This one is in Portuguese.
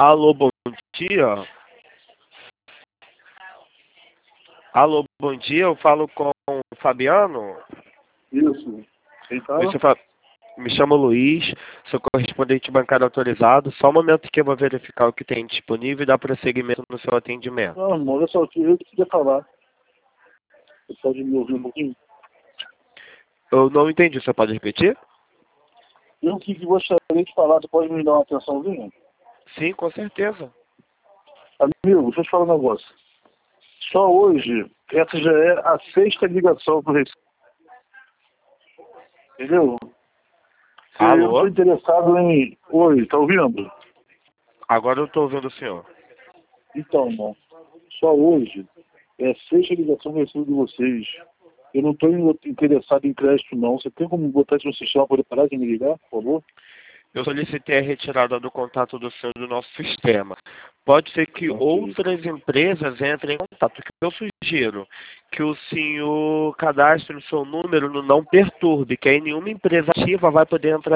Alô, bom dia. Alô, bom dia. Eu falo com o Fabiano. Isso. Quem fala? Me chamo Luiz, sou correspondente bancário autorizado. Só um momento que eu vou verificar o que tem disponível e dar prosseguimento no seu atendimento. Não, irmão, olha só, eu queria falar. Você pode me ouvir um pouquinho? Eu não entendi, você pode repetir? Eu que gostaria de falar, você pode me dar uma atençãozinha? Sim, com certeza. Amigo, deixa eu te falar um negócio. Só hoje, essa já é a 6ª ligação pro Recife. Entendeu? Eu Alô? estou interessado em... Oi, tá ouvindo? Agora eu estou ouvindo o senhor. Então, irmão, só hoje é a 6ª ligação que eu recebo de vocês. Eu não estou interessado em crédito, não. Você tem como botar isso no sistema para poder parar de me ligar, por favor? Eu solicitei a retirada do contato do senhor do nosso sistema. Pode ser que outras empresas entrem em contato. O que eu sugiro que o senhor cadastre o seu número no não perturbe, que aí nenhuma empresa ativa vai poder entrar